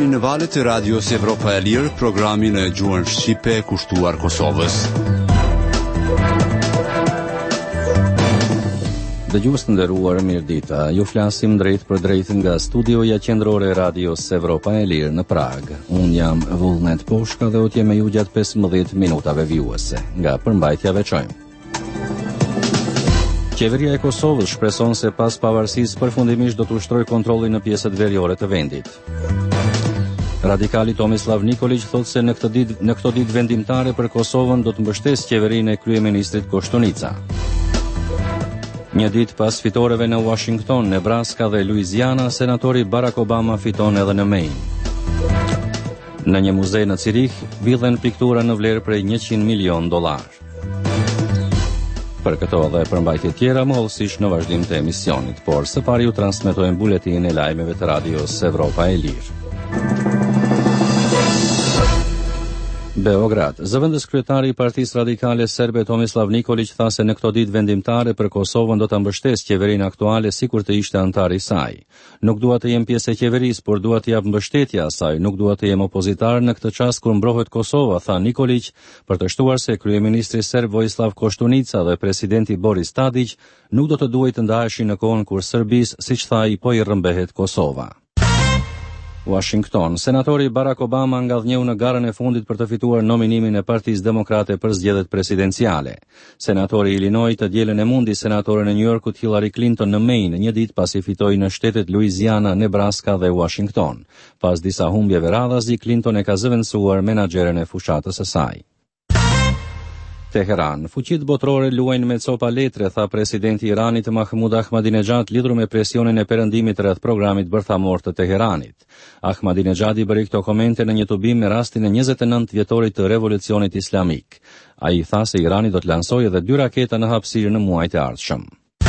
Jeni në valët e Radios Evropa e Lirë, programin e gjuhën shqipe kushtuar Kosovës. Dëgjues të nderuar, mirëdita. Ju flasim drejt për drejt nga studioja qendrore e Radios Evropa e Lirë në Prag. Unë jam Vullnet Poshka dhe utje me ju gjatë 15 minutave vijuese. Nga përmbajtja veçojmë. Qeveria e Kosovës shpreson se pas pavarësisë përfundimisht do të ushtrojë kontrollin në pjesët veriore të vendit. Radikali Tomislav Nikolić thotë se në këto ditë vendimtare për Kosovën do të mbështesë qeverinë e kryeministrit Koshtunica. Një ditë pas fitoreve në Washington, Nebraska dhe Louisiana, senatori Barack Obama fiton edhe në Maine. Në një muze në Zurich vidhen piktura në vlerë prej $100 milion. Për këto dhe përmbajtje tjera mollësisht në vazhdim të emisionit, por së pari ju transmetojmë buletin e lajmeve të Radios Evropa e Lirë. Beograd. Zëvendës kryetari i Partisë Radikale Serbe Tomislav Nikolić tha se në këto ditë vendimtare për Kosovën do ta mbështesë qeverinë aktuale sikur të ishte antar i saj. Nuk dua të jem pjesë e qeverisë, por dua të jap mbështetje asaj, nuk dua të jem opozitar në këtë çast kur mbrohet Kosova, tha Nikolić, për të shtuar se kryeministri serb Vojislav Koštunica dhe presidenti Boris Tadić nuk do të duhej të ndaheshin në kohën kur Serbisë, siç tha ai, po i rrëmbehet Kosova. Washington. Senatori Barack Obama ngadhnjeu në garën e fundit për të fituar nominimin e Partisë Demokrate për zgjedhjet presidenciale. Senatori i Illinois të dielën e mundi senatoren e New Yorkut Hillary Clinton në Maine, një ditë pasi fitoi në shtetet Louisiana, Nebraska dhe Washington. Pas disa humbjeve radhazi, Clinton e ka zëvendësuar menaxherën e fushatës së saj. Teheran. Fuqitë botërore luajnë me copa letre, tha presidenti i Iranit Mahmud Ahmadinejad lidhur me presionin e perëndimit rreth programit bërthamor të Teheranit. Ahmadinejadi bëri këto komente në një tubim me rastin e 29 vjetorit të revolucionit islamik. Ai tha se Irani do të lansojë edhe 2 raketa në hapësirë në muajt e ardhshëm.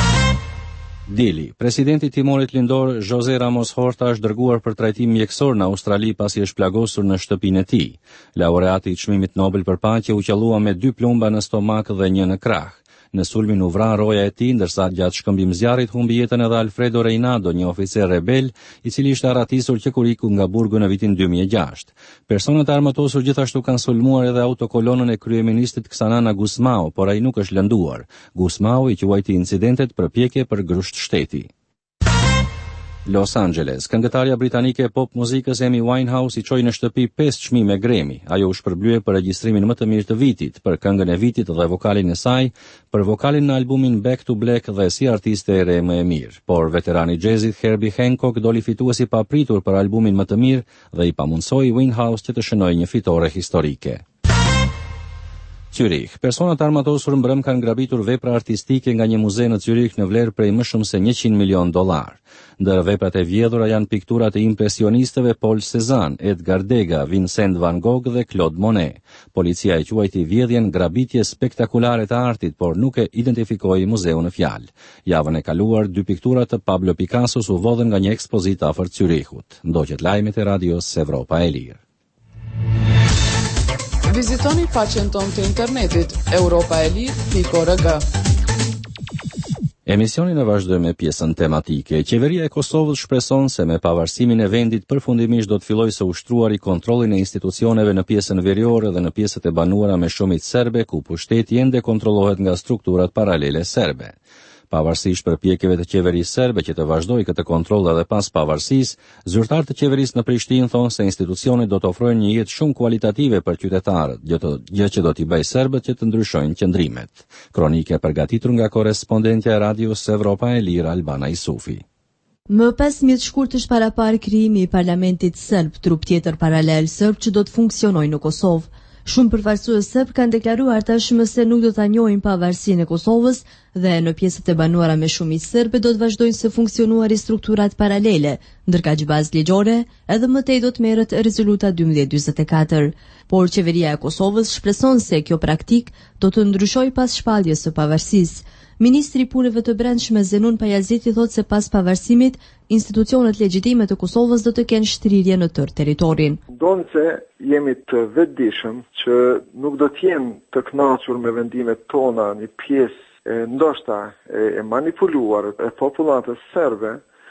Dili. Presidenti i Timorit Lindor, José Ramos Horta, është dërguar për trajtim mjekësor në Australi pasi është plagosur në shtëpinë e tij. Laureati i çmimit Nobel për paqe u qellua me 2 plumba në stomak dhe 1 në krah. Në sulmin u vra roja e tij, ndërsa gjatë shkëmbimzjarrit humbi jetën edhe Alfredo Reinado, një oficer rebel, i cili ishte arratisur që kur iku nga burgu në vitin 2006. Personat e armatosur gjithashtu kanë sulmuar edhe autokolonën e kryeministit Xanana Gusmao, por ai nuk është lënduar. Gusmao i quajti incidentet përpjekje për grusht shteti. Los Angeles. Këngëtarja britanike e pop muzikës Amy Winehouse i çoi në shtëpi 5 çmime Grammy. Ajo u shpërblye për regjistrimin më të mirë të vitit, për këngën e vitit dhe vokalin e saj, për vokalin në albumin Back to Black dhe si artiste e re më e mirë. Por veterani i jazzit Herbie Hancock doli fituesi pa pritur për albumin më të mirë dhe i pamundsoi Winehouse që të shënojë një fitore historike. Zurich. Personat armatosur mbrëm kanë grabitur vepra artistike nga një muze në Zurich në vlerë prej më shumë se $100 milion. Ndër veprat e vjedhura janë pikturat e impresionistëve Paul Cézanne, Edgar Degas, Vincent van Gogh dhe Claude Monet. Policia e quajti vjedhjen grabitje spektakulare të artit, por nuk e identifikoi muzeu në fjalë. Javën e kaluar, 2 piktura të Pablo Picassos u vodhen nga një ekspozitë afër Zurichut. Ndoqet lajmet e Radios Evropa e Lirë. Vizitoni faqen tonë të internetit europaelir.org. Emisionin e vazhdojmë me pjesën tematike. Qeveria e Kosovës shpreson se me pavarësimin e vendit përfundimisht do të fillojë së ushtruari kontrollin e institucioneve në pjesën veriore dhe në pjesët e banuara me shumicë serbe, ku pushteti ende kontrollohet nga strukturat paralele serbe. Pavarësisht përpjekjeve të qeverisë serbe që të vazhdojë këtë kontroll edhe pas pavarësisë, zyrtarët të qeverisë në Prishtinë thonë se institucionet do të ofrojnë një jetë shumë kualitative për qytetarët, gjë që do t'i bëjë serbët që të ndryshojnë qëndrimet. Kronike përgatitur nga korrespondentja e Radios Evropa e Lirë Albana Isufi. Më 15 shkurtësh parapar krijimi i parlamentit serb, trup tjetër paralel serb që do të funksionojë në Kosovë. Shumë përfaqësues serb kanë deklaruar tashmë se nuk do ta njohin pavarësinë e Kosovës dhe në pjesët e banuara me shumicë serbe do të vazhdojnë së funksionuari strukturat paralele, ndërkaq bazë ligjore edhe më tej do të merret rezoluta 1244. Por qeveria e Kosovës shpreson se kjo praktik do të ndryshojë pas shpalljes së pavarësisë. Ministri i Punëve të Brendshme Zenun Pajaziti thotë se pas pavarësimit, institucionet legjitime të Kosovës do të kenë shtrirje në tërë territorin. Donse jemi të vetëdijshëm që nuk do të jenë të kënaqur me vendimet tona një pjesë ndoshta e manipuluar e popullatës serbe,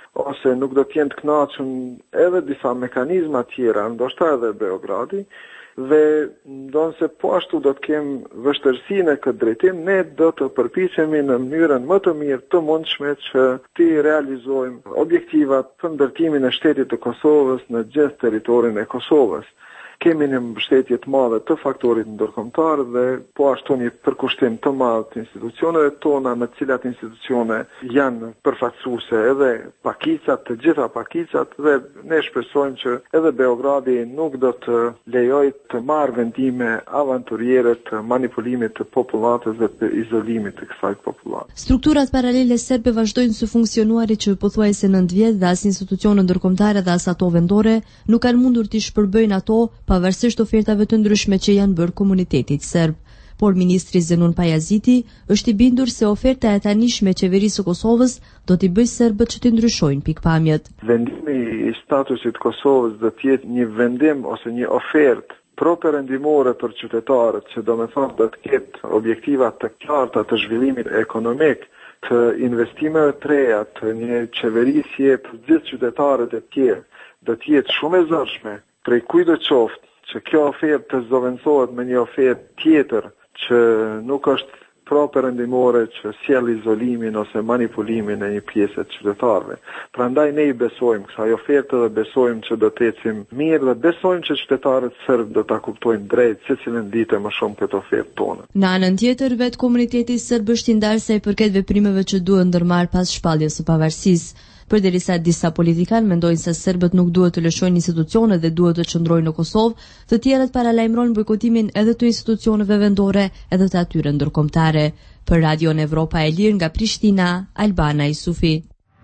ose nuk do të jenë të kënaqur edhe disa mekanizma tjera, ndoshta edhe Beogradi, dhe ndonë se po ashtu do të kemë vështërsinë e këtë drejtim, ne do të përpiqemi në mënyrën më të mirë të mundshme që të realizojmë objektivat për ndërtimin e shtetit të Kosovës në gjithë territorin e Kosovës. Kemi një mbështetje të madhe të faktorit ndërkombëtar dhe po ashtu një përkushtim të madh të institucioneve tona, në të cilat institucione janë përfaqësuese edhe pakicat, të gjitha pakicat, dhe ne shpresojmë që edhe Beogradi nuk do të lejojë të marrë vendime avanturiere të manipulimit të popullatës dhe të izolimit të kësaj popullate. Strukturat paralele serbe vazhdojnë së funksionuari që pothuajse 9 vjet dhe as institucionet ndërkombëtare dhe as ato vendore nuk kanë mundur të shpërbëjnë ato pavarësisht ofertave të ndryshme që janë bërë komunitetit serb. Por ministri Zenun Pajaziti është i bindur se oferta e tanishme e qeverisë së Kosovës do t'i bëjë serbët që t'i ndryshojnë pikpamjet. Vendimi i statusit Kosovës do të jetë një vendim ose një ofertë pro-perëndimore për qytetarët, që do me thonë do të ketë objektiva të qarta të zhvillimit ekonomik, të investimeve të reja, të një qeverisje për gjithë qytetarët e tjerë, do të jetë shumë e zërshme prej kujdo qoftë që kjo ofertë të zëvendësohet me një ofertë tjetër që nuk është pro-perëndimore, që sjell izolimin ose manipulimin e një pjesë të qytetarëve. Prandaj ne i besojmë kësaj oferte dhe besojmë që do të ecim mirë dhe besojmë që qytetarët serb do ta kuptojnë drejt secilën ditë më shumë këtë ofertë tonë. Në anën tjetër, vetë komuniteti serb është i ndarë sa i përket veprimeve që duhen ndërmarr pas shpalljes së pavarësisë. Përderisa disa politikanë mendojnë se serbët nuk duhet të lëshojnë institucionet dhe duhet të qëndrojnë në Kosovë, të tjerët paralajmërojnë bojkotimin edhe të institucioneve vendore edhe të atyre ndërkombëtare. Për Radion Evropa e Lirë nga Prishtina, Albana Isufi.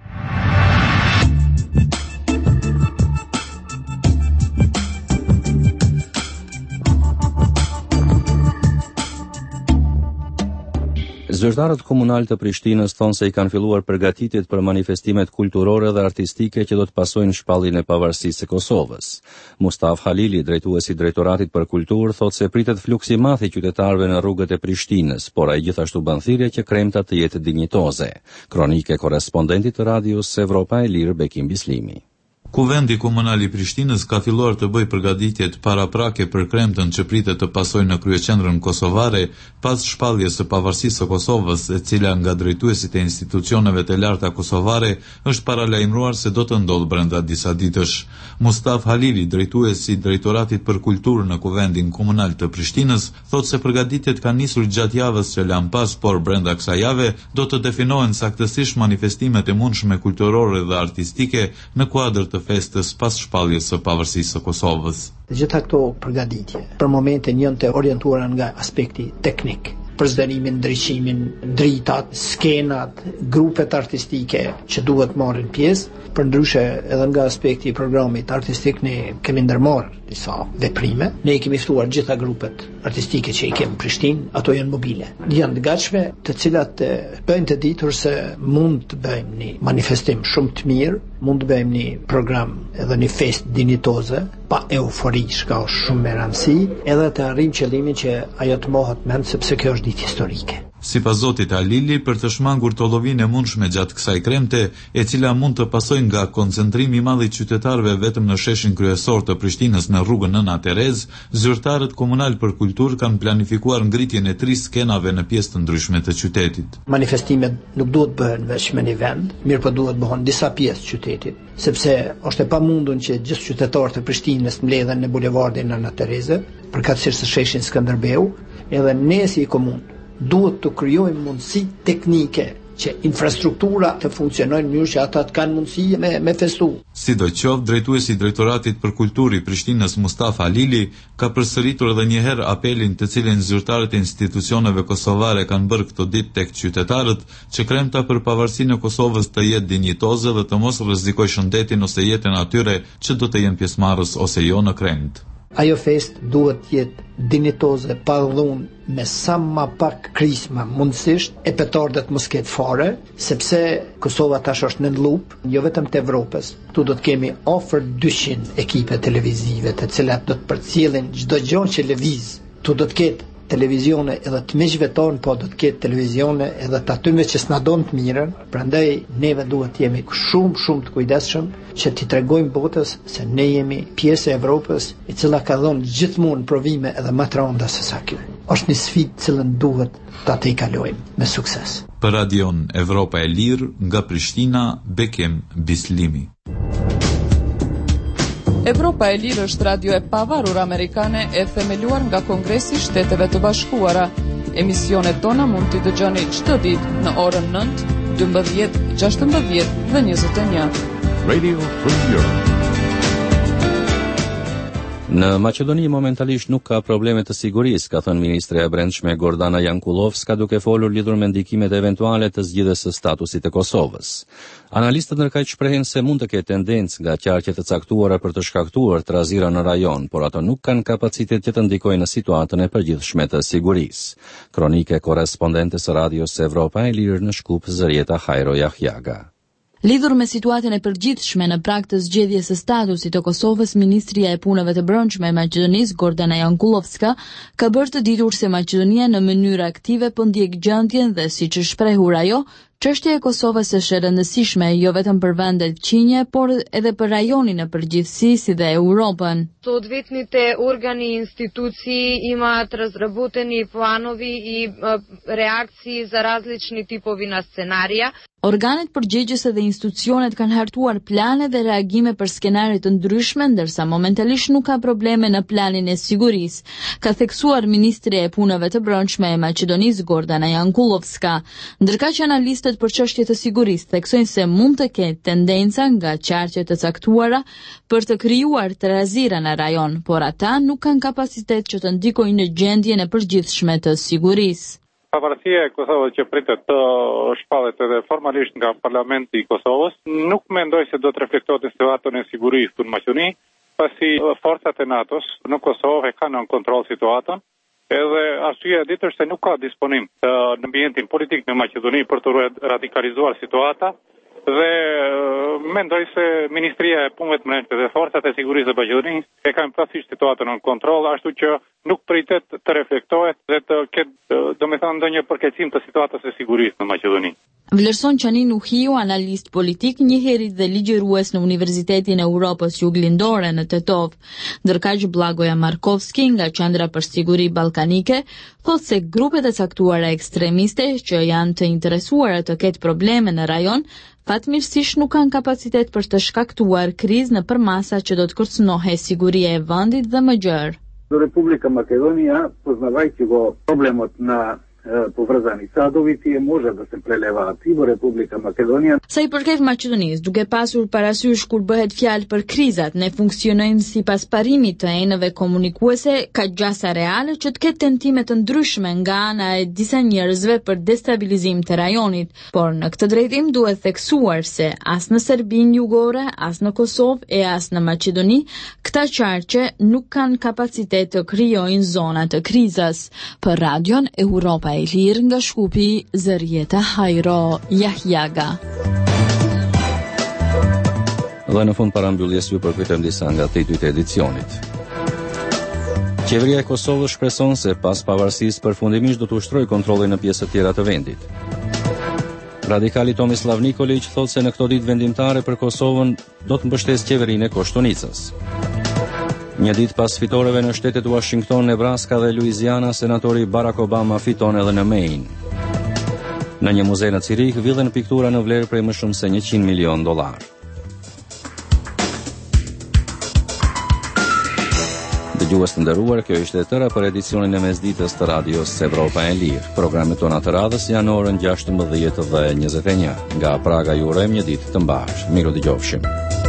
Zyrtarët komunal të Prishtinës thonë se i kanë filluar përgatitjet për manifestimet kulturore dhe artistike që do të pasojnë shpalljen e pavarësisë së Kosovës. Mustaf Halili, drejtuesi i Drejtoratit për Kulturë, thotë se pritet fluks i madh i qytetarëve në rrugët e Prishtinës, por ai gjithashtu bën thirrje që kremta të jetë dinjitoze. Kronike korrespondentit të Radios Evropa e Lirë, Bekim Bislimi. Kuvendi komunal i Prishtinës ka filluar të bëjë përgatitjet paraprake për kremtën që pritet të pasojë në kryeqendrën kosovare pas shpalljes së pavarësisë së Kosovës, e cila nga drejtuesit e institucioneve të larta kosovare është paralajmëruar se do të ndodhë brenda disa ditësh. Mustaf Halili, drejtuesi i Drejtoratit për Kulturë në Kuvendin komunal të Prishtinës, thotë se përgatitjet kanë nisur gjatë javës që lan pas, por brenda kësaj jave do të definohen saktësisht manifestimet e mundshme kulturore dhe artistike në kuadër të festës pas shpalljes së pavarësisë së Kosovës. Të gjitha këto përgatitje për momentin janë të orientuara nga aspekti teknik, përzërimin, ndriçimin, dritat, skenat, grupet artistike që duhet marrin pjesë. Përndryshe edhe nga aspekti i programit artistik ne kemi ndërmarrë disa veprime. Ne i kemi ftuar gjitha grupet artistike që i kemi në Prishtinë, ato janë mobile. Janë të gatshme, të cilat bëjnë të ditur se mund të bëjmë një manifestim shumë të mirë, mund të bëjmë një program edhe një fest dinjitoze, pa eufori, shka është shumë me rëndësi, edhe të arrijmë qëllimin që ajo të mohet mend sepse kjo është ditë historike. Sipas zotit Alili, për të shmangur të llovinë e mundshme gjatë kësaj kremte, e cila mund të pasojë nga koncentrimi i madh i qytetarëve vetëm në sheshin kryesor të Prishtinës në rrugën Nëna Terez, zyrtarët komunal për kulturë kanë planifikuar ngritjen e 3 skenave në pjesë të ndryshme të qytetit. Manifestimet nuk duhet bëhen vetëm në një vend, mirë po duhet bëhen disa pjesë të qytetit, sepse është e pamundur që gjithë qytetarët e Prishtinës mbledhen në bulevardin Nëna Tereze, përkatësisht së sheshin Skënderbeu, edhe ne si komunë duhet të krijojmë mundësi teknike që infrastruktura të funksionojnë në mënyrë që ata të kanë mundësi me festu. Sidoqoftë, drejtuesi i Drejtoratit për Kulturë i Prishtinës Mustafa Alili ka përsëritur edhe një herë apelin të cilin zyrtarët e institucioneve kosovare kanë bërë këto ditë tek qytetarët, që kremta për pavarësinë e Kosovës të jetë dinjitoze dhe të mos rrezikojë shëndetin ose jetën atyre që do të jenë pjesëmarrës ose jo në kremtë. Ajo fest duhet jetë dinjitoze, pa dhunë, me sa ma pak krisma mundësisht, e petardet mos ketë fare, sepse Kosova tash është në lup, jo vetëm të Evropës. Tu do të kemi afër 200 ekipe televizive të cilat do të përcjellin çdo gjë që lëviz. Tu do të ketë televizione edhe të miqve tonë, po do të ketë televizione edhe të atyme që s'na donë të mirën. Prandaj neve duhet të jemi shumë të kujdesshëm që t'i tregojmë botës se ne jemi pjesë e Evropës, e cila ka dhënë gjithmonë provime edhe më të rënda se sa kjo. Është një sfidë cilën duhet ta tejkalojmë me sukses. Për Radion Evropa e Lirë, nga Prishtina, Bekim Bislimi. Evropa e Lirë është radio e pavarur amerikane e themeluar nga Kongresi i Shteteve të Bashkuara. Emisionet tona mund t'i dëgjoni çdo ditë në orën 9, 12, 16 dhe 21. Radio Free Europe. Në Maqedoni momentalisht nuk ka probleme të sigurisë, ka thënë ministre e Brendshme Gordana Jankulovska, duke folur lidhur me ndikimet eventuale të zgjidhjes së statusit të Kosovës. Analistët ndërkaq shprehin se mund të ketë tendencë nga qarqe të caktuara për të shkaktuar trazira në rajon, por ato nuk kanë kapacitet që të ndikojnë në situatën e përgjithshme të sigurisë. Kronike korrespondentes së Radios Evropa e Lirë në Shkup, Zërieta Hajro Jahjaga. Lidhur me situatën e përgjithshme në prag të zgjedhjes së statusit të Kosovës, Ministria e Punëve të Brendshme e Maqedonisë, Gordana Jankulovska, ka bërë të ditur se Maqedonia në mënyrë aktive po ndjek gjendjen dhe siç është shprehur ajo, çështja e Kosovës është e rëndësishme jo vetëm për vendet qinje, por edhe për rajonin në përgjithësi si dhe Europën. Съответните органи и институции имат разработени планови и реакции за различни типови на сценария. Organet përgjegjëse dhe institucionet kanë hartuar plane dhe reagime për skenare të ndryshme, ndërsa momentalisht nuk ka probleme në planin e sigurisë, ka theksuar Ministria e Punëve të Brendshme e Maqedonisë, Gordana Jankulovska. Ndërkaq analistët për çështje të sigurisë theksojnë se mund të ketë tendenca nga qarqe të caktuara për të krijuar trazira në rajon, por ata nuk kanë kapacitet që të ndikojnë në gjendjen e përgjithshme të sigurisë. Pavarësia e Kosovës që pritet të shpallet edhe formalisht nga Parlamenti i Kosovës, nuk mendoj se do të reflektohet në situatën e sigurisë në Maqedoni, pasi forcat e NATO-s në Kosovë e kanë në kontroll situatën, edhe arsyeja e dytë është se nuk ka disponim në ambientin politik në Maqedoni për të radikalizuar situata. Dhe mendoj se Ministria e Punëve të Brendshme dhe forcat e sigurisë së Maqedonisë e kanë plotësisht situatën në kontroll, ashtu që nuk pritet të reflektohet dhe të ketë, domethënë, ndonjë përkeqësim të situatës së sigurisë në Maqedoni. Vlerëson Qanin Uhiu, analist politik, njëherët dhe ligjërues në Universitetin e Europës Juglindore në Tetov. Ndërkaq Blagoja Markovski nga Qendra për Siguri Ballkanike thotë se grupet e caktuara ekstremiste që janë të interesuara të ketë probleme në rajon, fatmirësisht nuk kanë kapacitet për të shkaktuar krizë në përmasa që do të kërcënohej siguria e vendit dhe më gjerë. Republika Makedonija, poznavajući problemot na povrzanih sadoviti, može da se preleva aktivo Republika Makedonija. Sa i përket Maqedonisë, duke pasur parasysh kur bëhet fjalë për krizat, ne funksionojmë sipas parimit të enëve komunikuese, ka gjasa reale që të ketë tentime të ndryshme nga ana e disa njerëzve për destabilizim të rajonit, por në këtë drejtim duhet theksuar se as në Serbinë Jugore, as në Kosovë e as në Maqedoni, këta qarqe nuk kanë kapacitet të krijojnë zona të krizës. Për Radion Europa e Lirë nga Shkupi, Zërieta Hajro Jahjaga. Dhe në fund parambylljes ju përkujtojmë disa nga titujt e edicionit. Qeveria e Kosovës shpreson se pas pavarësisë përfundimisht do të ushtrojë kontrollin në pjesë të tjera të vendit. Radikali Tomislav Nikolić thotë se në këto ditë vendimtare për Kosovën do të mbështesë qeverinë e Koshtunicës. Një ditë pas fitoreve në shtetet Washington, Nebraska dhe Louisiana, senatori Barack Obama fiton edhe në Maine. Në një muze në Cirik vidhen piktura në vlerë prej më shumë se $100 milion. Dëgjues të nderuar, kjo ishte e tëra për edicionin e mesditës të Radios Evropa e Lirë. Programet tona të radhës janë orën 16 dhe 21. Nga Praga ju urojmë një ditë të mbarë. Miru dëgjofshim.